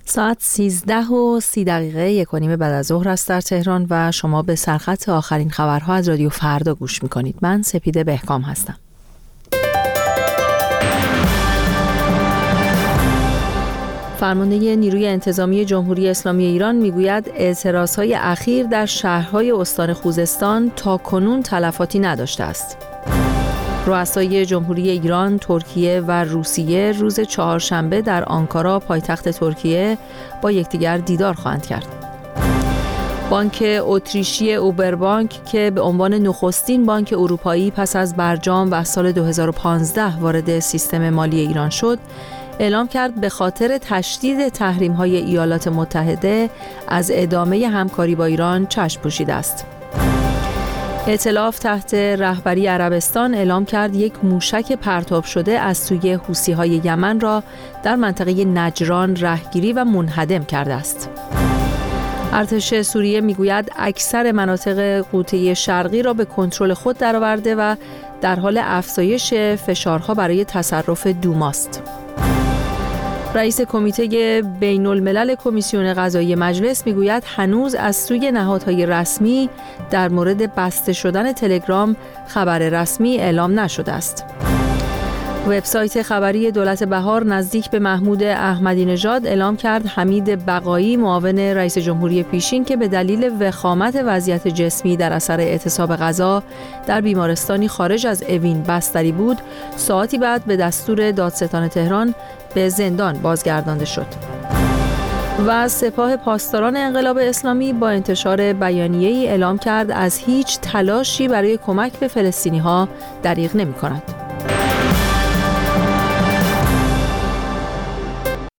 ساعت 13:30 1:30 بعد از ظهر است در تهران و شما به سرخط آخرین خبرها از رادیو فردا گوش می‌کنید. من سپیده بهکام هستم. فرمانده نیروی انتظامی جمهوری اسلامی ایران میگوید اعتراضهای اخیر در شهرهای استان خوزستان تاکنون تلفاتی نداشته است. رؤسای جمهوری ایران، ترکیه و روسیه روز چهارشنبه در آنکارا پایتخت ترکیه با یکدیگر دیدار خواهند کرد. بانک اتریشی اوبربانک که به عنوان نخستین بانک اروپایی پس از برجام و سال 2015 وارد سیستم مالی ایران شد، اعلام کرد به خاطر تشدید تحریم‌های ایالات متحده از ادامه همکاری با ایران چشم پوشیده است. ائتلاف تحت رهبری عربستان اعلام کرد یک موشک پرتاب شده از سوی حوثی‌های یمن را در منطقه نجران رهگیری و منهدم کرده است. ارتش سوریه میگوید اکثر مناطق غوطه شرقی را به کنترل خود درآورده و در حال افزایش فشارها برای تصرف دوماست. رئیس کمیته بین الملل کمیسیون قضایی مجلس میگوید هنوز از سوی نهادهای رسمی در مورد بسته شدن تلگرام خبر رسمی اعلام نشده است. وبسایت خبری دولت بهار نزدیک به محمود احمدی نژاد اعلام کرد حمید بقایی معاون رئیس جمهوری پیشین که به دلیل وخامت وضعیت جسمی در اثر اعتصاب غذا در بیمارستانی خارج از اوین بستری بود، ساعتی بعد به دستور دادستان تهران به زندان بازگردانده شد. و سپاه پاسداران انقلاب اسلامی با انتشار بیانیه‌ای اعلام کرد از هیچ تلاشی برای کمک به فلسطینی‌ها دریغ نمی‌کند.